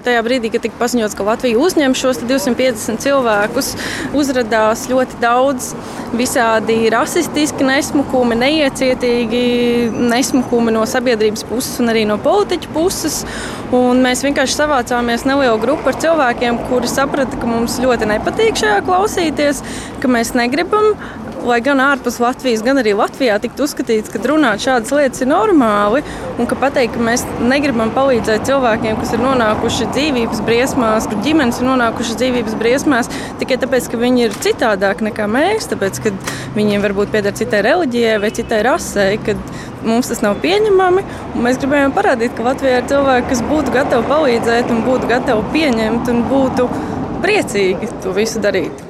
tajā brīdī, kad tika paziņots, ka Latvija uzņem šos 250 cilvēkus, uzradās ļoti daudz visādi rasistiski nesmukumi, neiecietīgi nesmukumi no sabiedrības puses un arī no politiķu puses. Un mēs vienkārši savācāmies nelielu grupu ar cilvēkiem, kuri saprata, ka mums ļoti nepatīk šajā klausīties, ka mēs negribam, lai gan ārpus Latvijas, gan arī Latvijā tiktu uzskatīts, ka runāt šādas lietas ir normāli, un ka pateikt, ka mēs negribam palīdzēt cilvēkiem, kas ir nonākuši dzīvības briesmās, kur ģimenes ir nonākuši dzīvības briesmās, tikai tāpēc, ka viņi ir citādāk nekā mēs, tāpēc, ka viņiem varbūt pieder citai reliģijai vai citai rasei, kad mums tas nav pieņemami, un mēs gribējām parādīt, ka Latvijā ir cilvēki, kas būtu gatavi palīdzēt un būtu gatavi pieņemt un būtu priecīgi to visu darīt.